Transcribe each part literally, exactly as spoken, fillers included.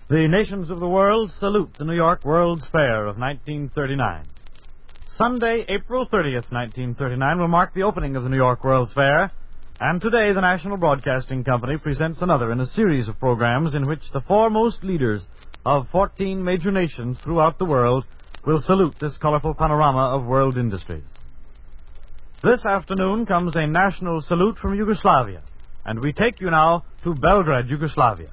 The nations of the world salute the New York World's Fair of nineteen thirty-nine. Sunday, April thirtieth, nineteen thirty-nine, will mark the opening of the New York World's Fair, and today the National Broadcasting Company presents another in a series of programs in which the foremost leaders of fourteen major nations throughout the world will salute this colorful panorama of world industries. This afternoon comes a national salute from Yugoslavia, and we take you now to Belgrade, Yugoslavia.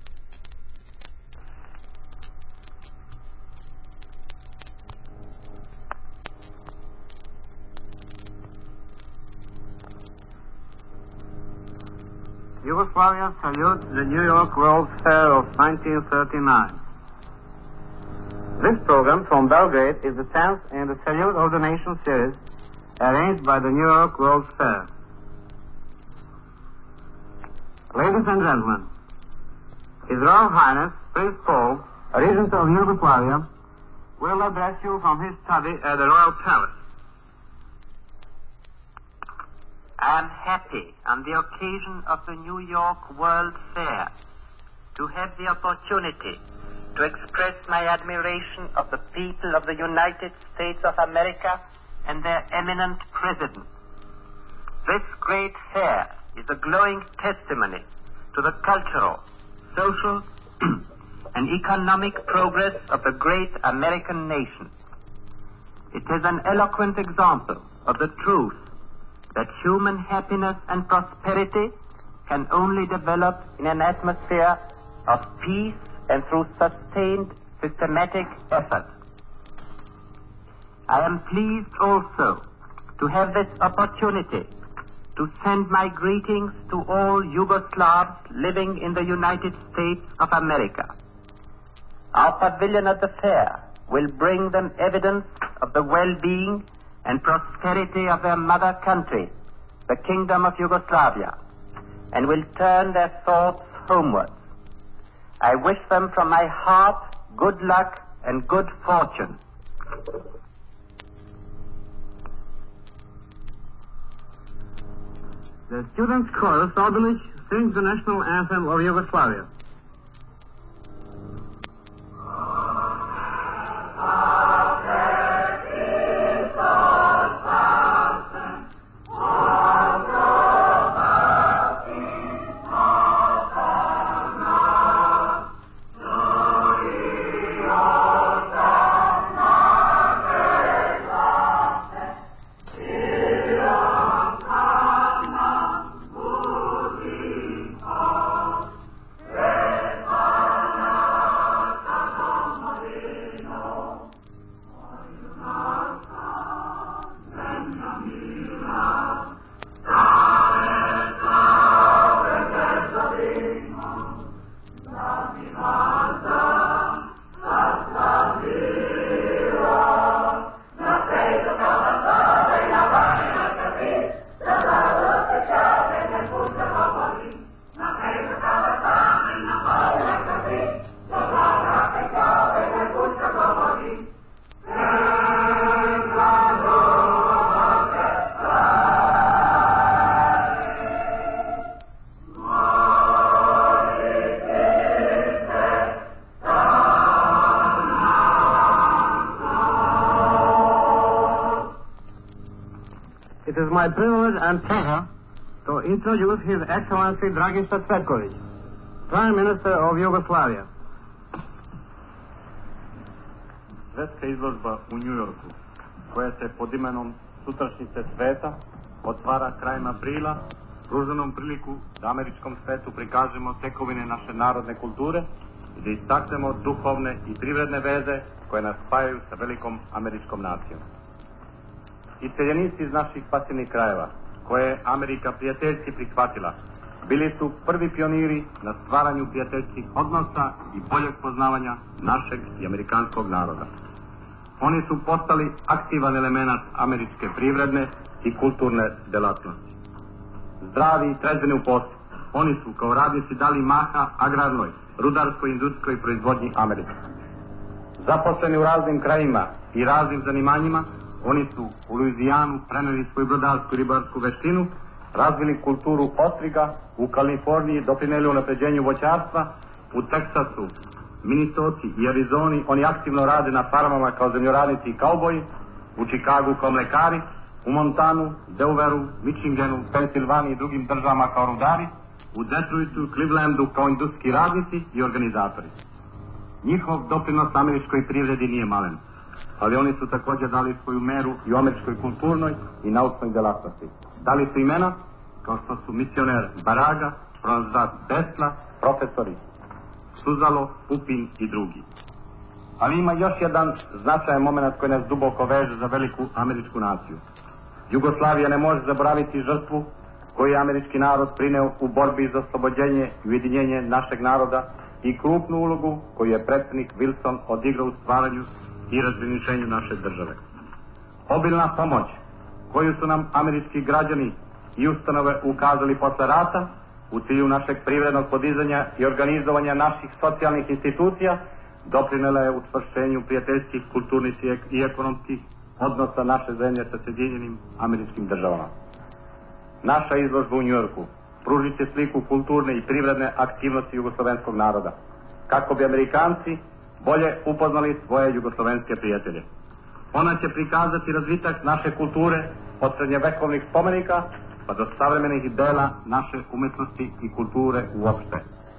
Yugoslavia salutes the New York World's Fair of nineteen thirty-nine. This program from Belgrade is the tenth in the Salute of the Nation series arranged by the New York World's Fair. Ladies and gentlemen, His Royal Highness Prince Paul, Regent of Yugoslavia, will address you from his study at the Royal Palace. I am happy on the occasion of the New York World Fair to have the opportunity to express my admiration of the people of the United States of America and their eminent president. This great fair is a glowing testimony to the cultural, social, and economic progress of the great American nation. It is an eloquent example of the truth that human happiness and prosperity can only develop in an atmosphere of peace and through sustained systematic effort. I am pleased also to have this opportunity to send my greetings to all Yugoslavs living in the United States of America. Our pavilion at the fair will bring them evidence of the well-being and prosperity of their mother country, the Kingdom of Yugoslavia, and will turn their thoughts homewards. I wish them from my heart good luck and good fortune. The Students' Chorus Obilic sings the national anthem of Yugoslavia. It is my privilege and pleasure to introduce His Excellency Dragiša Cvetković, Prime Minister of Yugoslavia. Svetska izložba u Njujorku, koja se pod imenom Sutrašnjice sveta otvara krajem aprila, pruža nam priliku da američkom svetu prikažemo tekovine naše narodne kulture i da istaknemo duhovne i privredne veze koje nas spajaju sa velikom američkom nacijom. Iseljenici iz naših pasivnih krajeva, koje je Amerika prijateljski prihvatila, bili su prvi pioniri na stvaranju prijateljskih odnosa i boljeg poznavanja našeg i amerikanskog naroda. Oni su postali aktivan element američke privredne i kulturne delatnosti. Zdravi i trezveni u poslu, oni su kao radnici dali maha agrarnoj, rudarskoj i industrijskoj proizvodnji Amerike. Zaposleni u raznim krajima i raznim zanimanjima, oni su u Luizijanu preneli svoju brodarsku i ribarsku veštinu, razvili kulturu ostriga, u Kaliforniji doprineli unapređenju voćarstva, u Teksasu Minnesoti i Arizoni oni aktivno rade na farmama kao zemljoradnici i kauboji, u Čikagu kao mlekari, u Montanu, Delaware, Michiganu, Pensilvaniji i drugim državama kao rudari, u Detroitu, Clevelandu kao industrijski radnici i organizatori. Njihov doprinos američkoj privredi nije malen, ali oni su također dali svoju meru i u američkoj kulturnoj i naučnoj delatnosti. Dali su imena kao što su misioner Baraga, pronalazač Tesla, profesori Suzalo, Pupin i drugi. Ali ima još jedan značajan moment koji nas duboko veže za veliku američku naciju. Jugoslavija ne može zaboraviti žrtvu koju je američki narod prineo u borbi za oslobođenje i ujedinjenje našeg naroda i krupnu ulogu koju je predsjednik Wilson odigrao u stvaranju i razgraničenju naše države. Obilna pomoć koju su nam američki građani i ustanove ukazali posle rata u cilju našeg privrednog podizanja i organizovanja naših socijalnih institucija doprinela je učvršćenju prijateljskih, kulturnih i ekonomskih odnosa naše zemlje sa Sjedinjenim Američkim Državama. Naša izložba u Njujorku pružit će sliku kulturne i privredne aktivnosti jugoslovenskog naroda, kako bi Amerikanci bolje upoznali svoje jugoslovenske prijatelje. Ona će prikazati razvitak naše kulture od srednjevekovnih spomenika pa do savremenih dela naše umetnosti i kulture uopšte.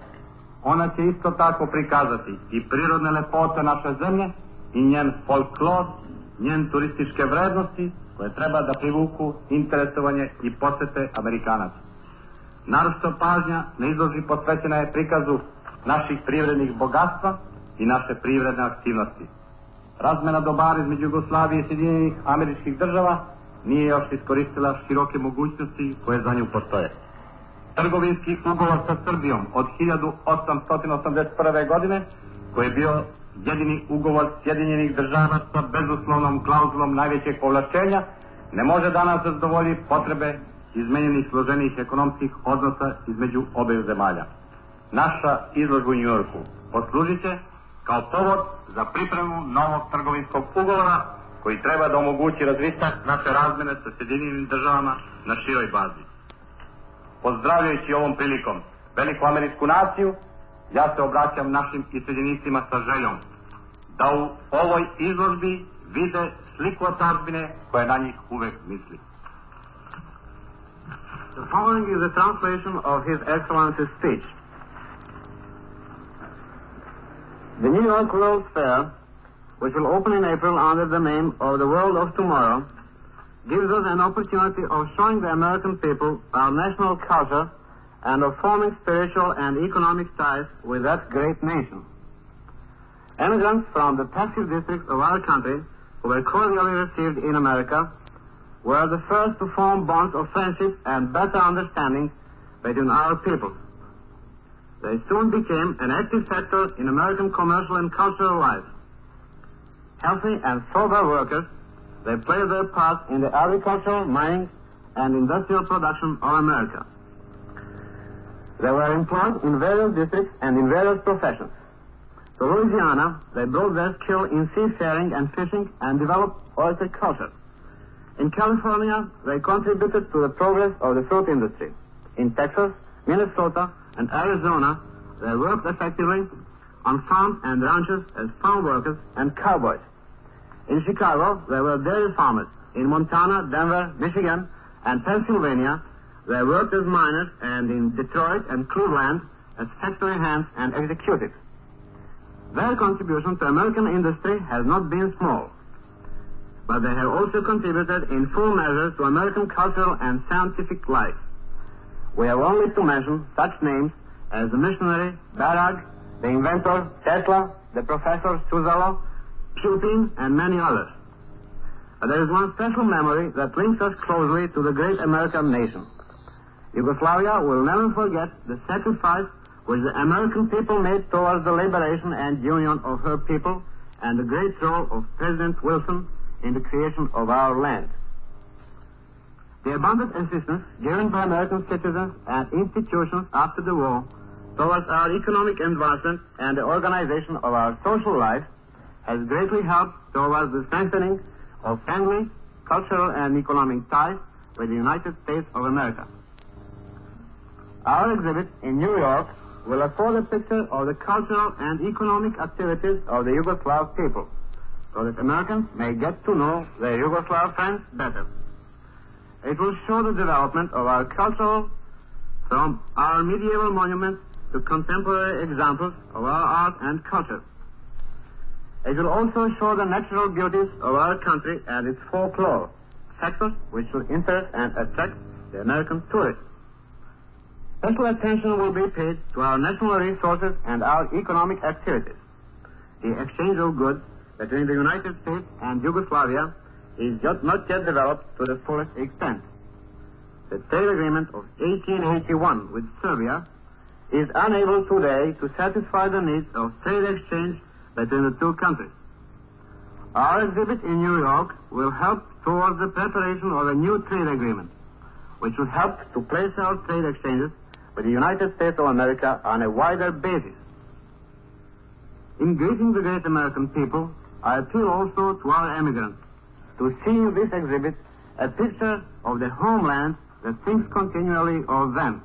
Ona će isto tako prikazati i prirodne lepote naše zemlje i njen folklor, njen turističke vrednosti koje treba da privuku interesovanje i posete Amerikanaca. Naročito pažnja na izložbi posvećena je prikazu naših privrednih bogatstva i naše privredne aktivnosti. Razmena dobara između Jugoslavije i Sjedinjenih Američkih Država nije još iskoristila široke mogućnosti koje za nju postoje. Trgovinski ugovor sa Srbijom od hiljadu osamsto osamdeset prve. godine, koji je bio jedini ugovor Sjedinjenih Država sa bezuslovnom klauzulom najvećeg povlašćenja, ne može danas zadovoljiti potrebe izmenjenih složenih ekonomskih odnosa između obe zemalja. Naša izložba u Njujorku poslužit će kao povod za pripremu novog trgovinskog ugovora koji treba da omogući razvitak naše razmene sa Sjedinjenim Državama na široj bazi. Pozdravljajući ovom prilikom veliku američku naciju, ja se obraćam našim iseljenicima sa željom da u ovoj izložbi vide sliku otadžbine koja na njih uvek misli. The following is a translation of His Excellency's speech. The New York World's Fair, which will open in April under the name of the World of Tomorrow, gives us an opportunity of showing the American people our national culture and of forming spiritual and economic ties with that great nation. Immigrants from the passive districts of our country, who were cordially received in America, were the first to form bonds of friendship and better understanding between our peoples. They soon became an active factor in American commercial and cultural life. Healthy and sober workers, they played their part in the agricultural, mining, and industrial production of America. They were employed in various districts and in various professions. To Louisiana, they brought their skill in seafaring and fishing and developed oyster culture. In California, they contributed to the progress of the fruit industry. In Texas, Minnesota, and Arizona, they worked effectively on farms and ranches as farm workers and cowboys. In Chicago, they were dairy farmers. In Montana, Denver, Michigan, and Pennsylvania, they worked as miners, and in Detroit and Cleveland as factory hands and executives. Their contribution to American industry has not been small, but they have also contributed in full measure to American cultural and scientific life. We have only to mention such names as the missionary Barag, the inventor Tesla, the professor Suzalo, Pupin, and many others. But there is one special memory that links us closely to the great American nation. Yugoslavia will never forget the sacrifice which the American people made towards the liberation and union of her people and the great role of President Wilson in the creation of our land. The abundant assistance given by American citizens and institutions after the war towards our economic advancement and the organization of our social life has greatly helped towards the strengthening of family, cultural, and economic ties with the United States of America. Our exhibit in New York will afford a picture of the cultural and economic activities of the Yugoslav people, so that Americans may get to know their Yugoslav friends better. It will show the development of our cultural, from our medieval monuments to contemporary examples of our art and culture. It will also show the natural beauties of our country and its folklore, factors which will interest and attract the American tourists. Special attention will be paid to our national resources and our economic activities. The exchange of goods between the United States and Yugoslavia is just not yet developed to the fullest extent. The trade agreement of eighteen eighty-one with Serbia is unable today to satisfy the needs of trade exchange between the two countries. Our exhibit in New York will help towards the preparation of a new trade agreement, which will help to place our trade exchanges with the United States of America on a wider basis. In greeting the great American people, I appeal also to our emigrants to see in this exhibit a picture of the homeland that thinks continually of them.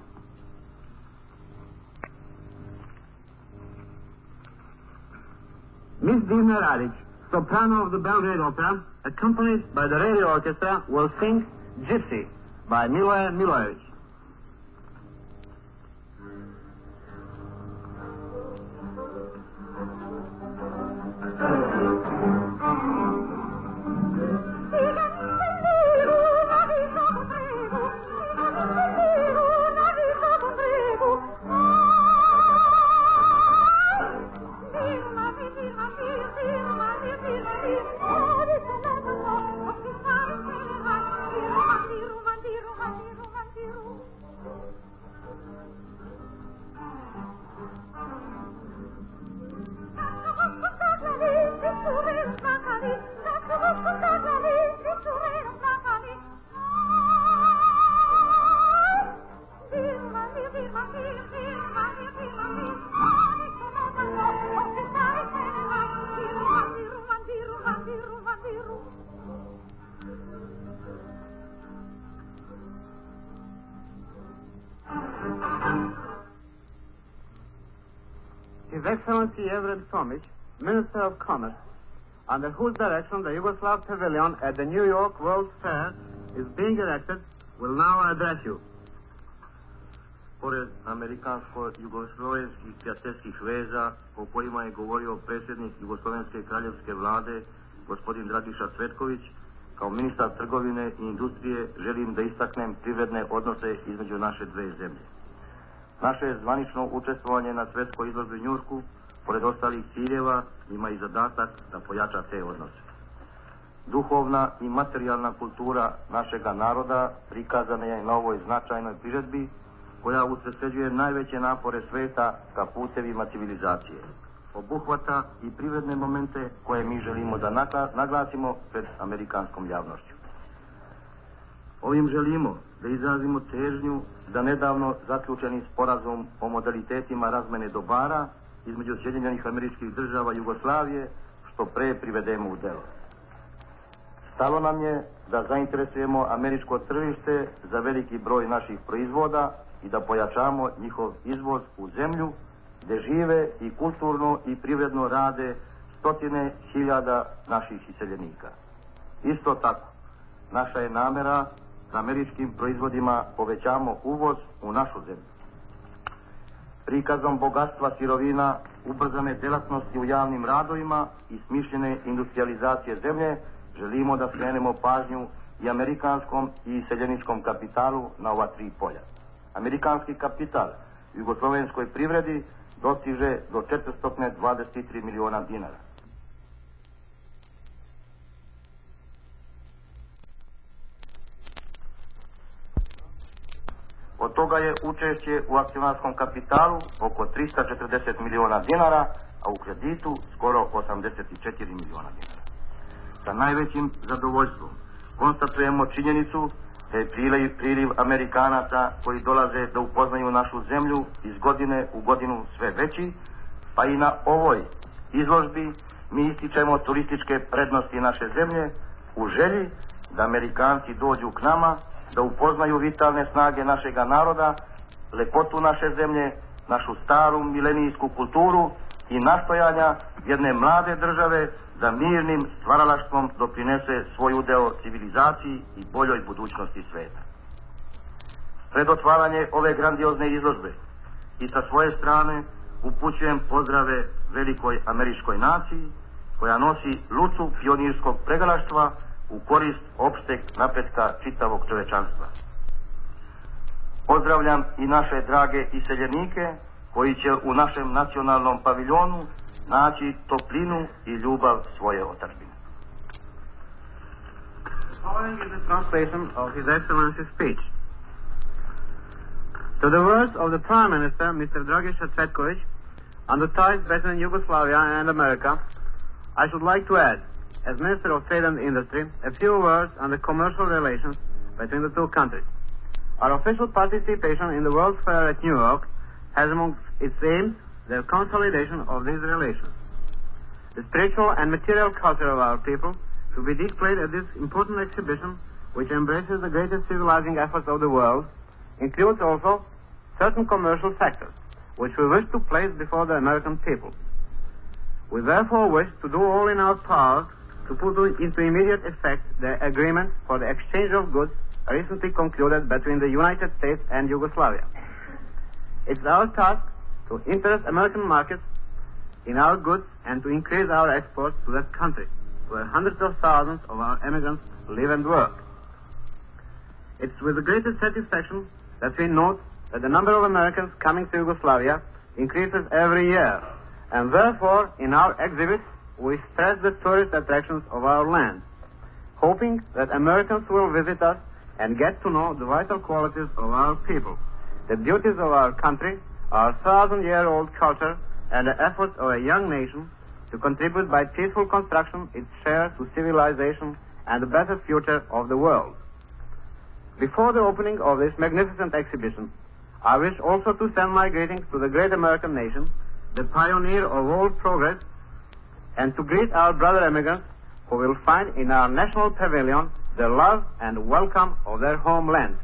Miss Divna Radic, soprano of the Belgrade Opera, accompanied by the radio orchestra, will sing Gypsy by Miloje Milojevic. His Excellency Evred Tomic, Minister of Commerce, under whose direction the Yugoslav Pavilion at the New York World's Fair is being erected, will now address you. Pored amerikansko-jugoslovenskih prijateljskih veza o kojima je govorio predsjednik Jugoslovenske kraljevske vlade, gospodin Dragiša Cvetković, kao ministar trgovine i industrije želim da istaknem privredne odnose između naše dve zemlje. Naše zvanično učestvovanje na svjetskoj izložbi u Njujorku, pored ostalih ciljeva, ima i zadatak da pojača te odnose. Duhovna i materijalna kultura našega naroda prikazana je na ovoj značajnoj priredbi, koja usredsređuje najveće napore sveta ka putevima civilizacije. Obuhvata i privredne momente koje mi želimo da naglasimo pred amerikanskom javnošću. Ovim želimo da izrazimo težnju da nedavno zaključeni sporazum o modalitetima razmene dobara između Sjedinjenih Američkih Država i Jugoslavije što pre privedemo u delo. Stalo nam je da zainteresujemo američko tržište za veliki broj naših proizvoda i da pojačamo njihov izvoz u zemlju gdje žive i kulturno i privredno rade stotine hiljada naših iseljenika. Isto tako, naša je namera da američkim proizvodima povećamo uvoz u našu zemlju. Prikazom bogatstva sirovina, ubrzane djelatnosti u javnim radovima i smišljene industrializacije zemlje želimo da skrenemo pažnju i amerikanskom i iseljeničkom kapitalu na ova tri polja. Amerikanski kapital u jugoslovenskoj privredi dostiže do četiristo dvadeset tri miliona dinara. Od toga je učešće u akcionarskom kapitalu oko tristo četrdeset miliona dinara, a u kreditu skoro osamdeset četiri miliona dinara. Sa najvećim zadovoljstvom konstatujemo činjenicu da je priliv, priliv Amerikanaca koji dolaze da upoznaju našu zemlju iz godine u godinu sve veći, pa i na ovoj izložbi mi ističemo turističke prednosti naše zemlje u želji da Amerikanci dođu k nama, da upoznaju vitalne snage našega naroda, lepotu naše zemlje našu staru milenijsku kulturu i nastojanja jedne mlade države da mirnim stvaralaštvom doprinese svoj udeo civilizaciji i boljoj budućnosti sveta. Pred otvaranje ove grandiozne izložbe i sa svoje strane upućujem pozdrave velikoj američkoj naciji koja nosi lucu pionirskog pregalaštva u korist opšteg napretka čitavog čovečanstva. Pozdravljam i naše drage iseljenike koji će u našem nacionalnom paviljonu naći toplinu i ljubav svoje otadžbine. The following is a translation of His Excellency's speech. To the words of the Prime Minister, Mister Dragiša Cvetković, on the ties between Yugoslavia and America, I should like to add, as Minister of Trade and Industry, a few words on the commercial relations between the two countries. Our official participation in the World's Fair at New York has among its aims the consolidation of these relations. The spiritual and material culture of our people should be displayed at this important exhibition, which embraces the greatest civilizing efforts of the world, includes also certain commercial factors, which we wish to place before the American people. We therefore wish to do all in our power to put into immediate effect the agreement for the exchange of goods recently concluded between the United States and Yugoslavia. It's our task to interest American markets in our goods and to increase our exports to that country, where hundreds of thousands of our immigrants live and work. It's with the greatest satisfaction that we note that the number of Americans coming to Yugoslavia increases every year, and therefore in our exhibits we stress the tourist attractions of our land, hoping that Americans will visit us and get to know the vital qualities of our people, the beauties of our country, our thousand-year-old culture, and the efforts of a young nation to contribute by peaceful construction its share to civilization and the better future of the world. Before the opening of this magnificent exhibition, I wish also to send my greetings to the great American nation, the pioneer of all progress, and to greet our brother immigrants who will find in our national pavilion the love and welcome of their homeland.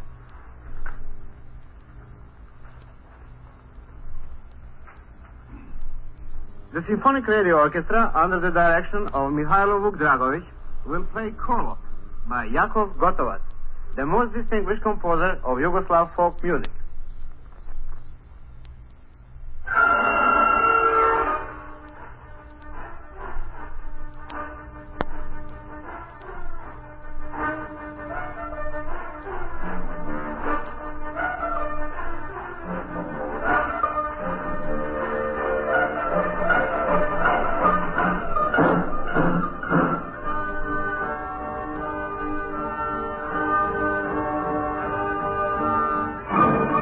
The Symphonic Radio Orchestra, under the direction of Mihailo Vukdragovic, will play Kolo by Jakov Gotovac, the most distinguished composer of Yugoslav folk music. Thank you.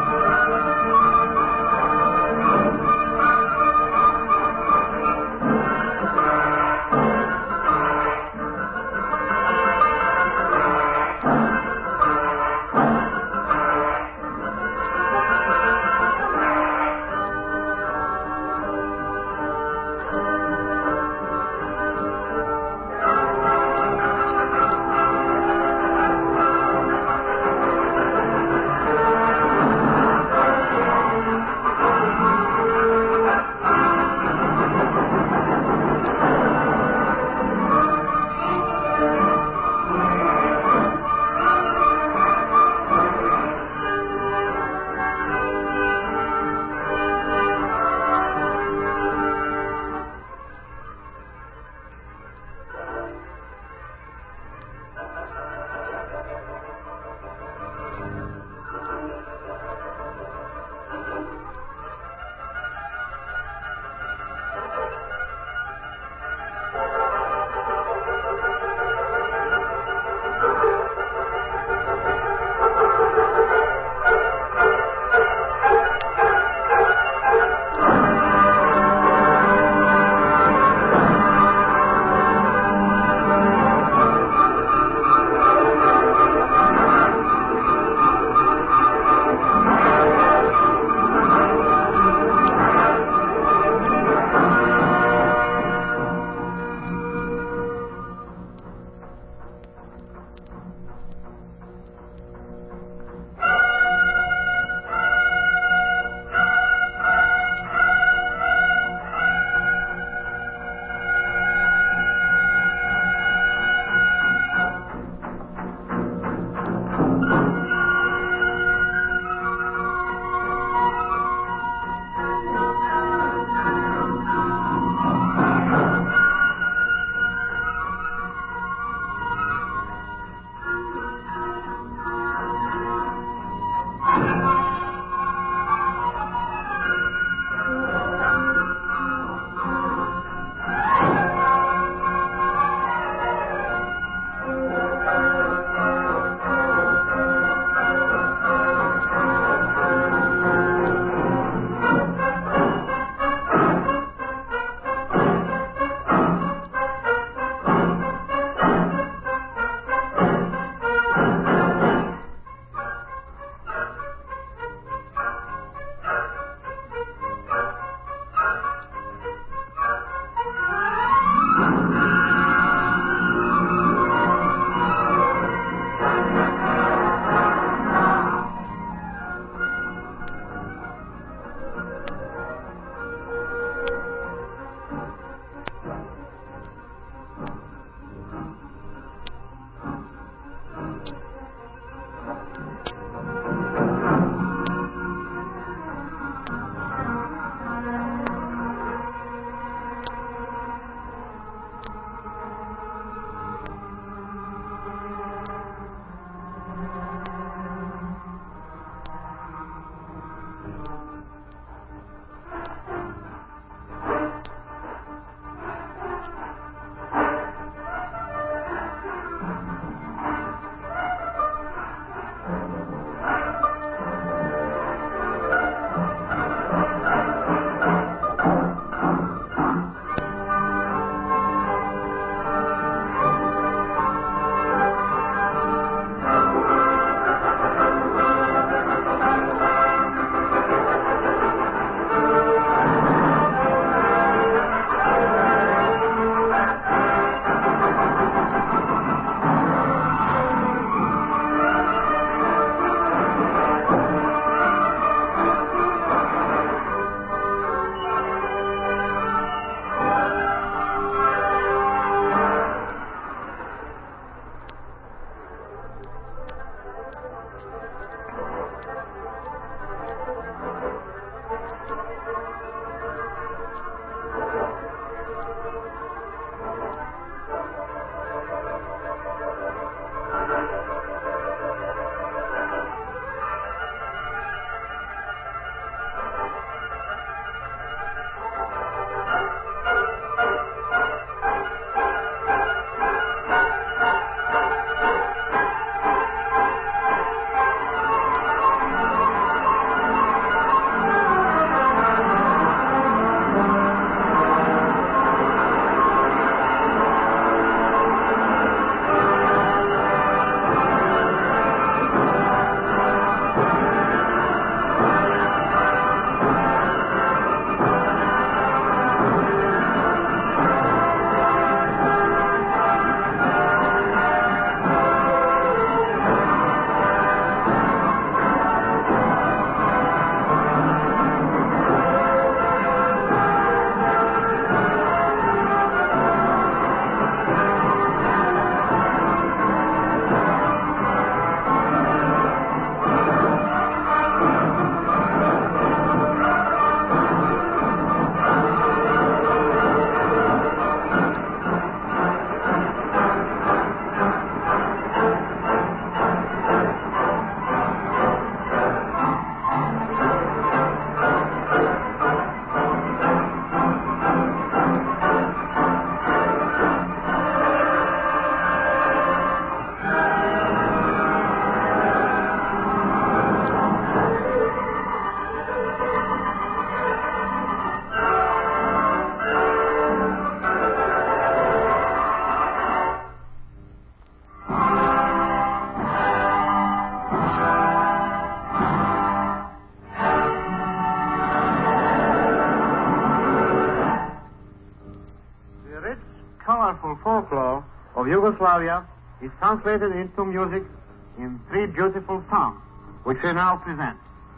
colorful folklore of Yugoslavia is translated into music in three beautiful songs, which we now present.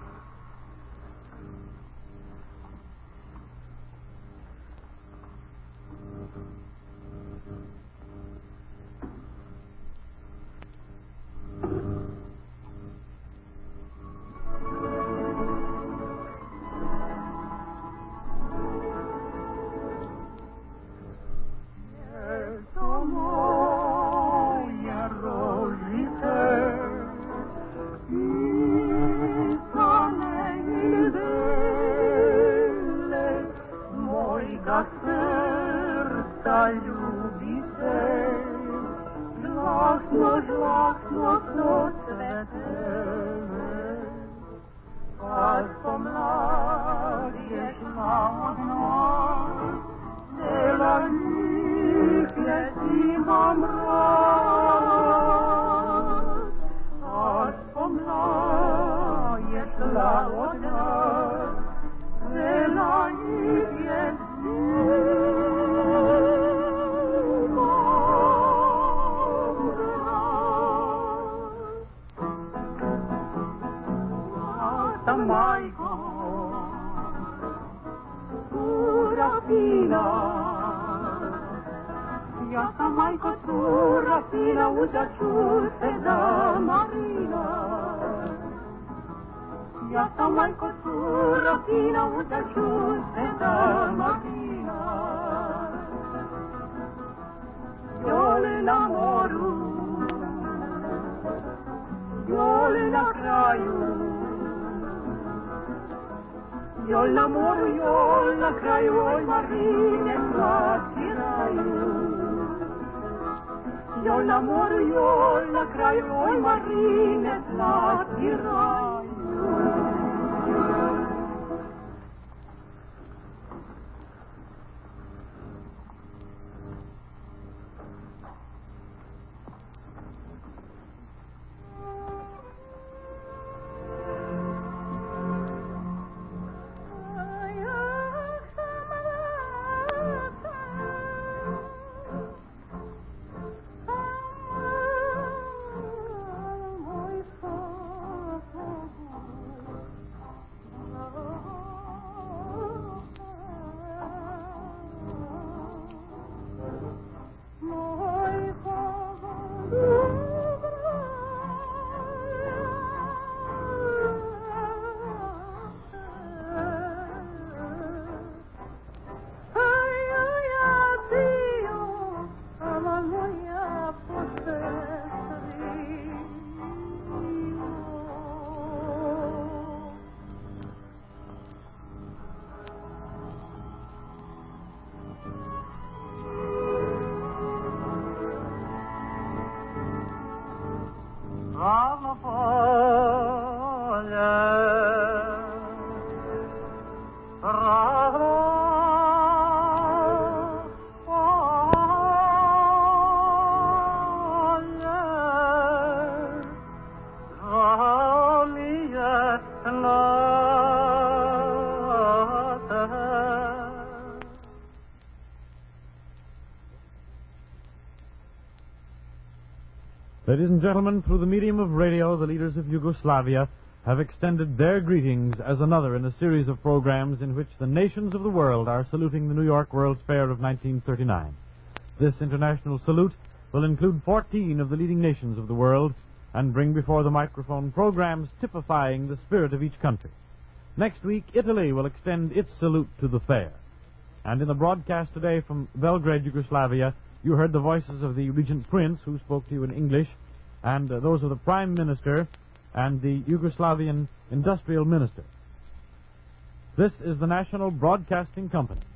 Ladies and gentlemen, through the medium of radio, the leaders of Yugoslavia have extended their greetings as another in a series of programs in which the nations of the world are saluting the New York World's Fair of nineteen thirty-nine. This international salute will include fourteen of the leading nations of the world and bring before the microphone programs typifying the spirit of each country. Next week, Italy will extend its salute to the fair. And in the broadcast today from Belgrade, Yugoslavia, you heard the voices of the Regent Prince, who spoke to you in English, and uh, those of the Prime Minister and the Yugoslavian Industrial Minister. This is the National Broadcasting Company.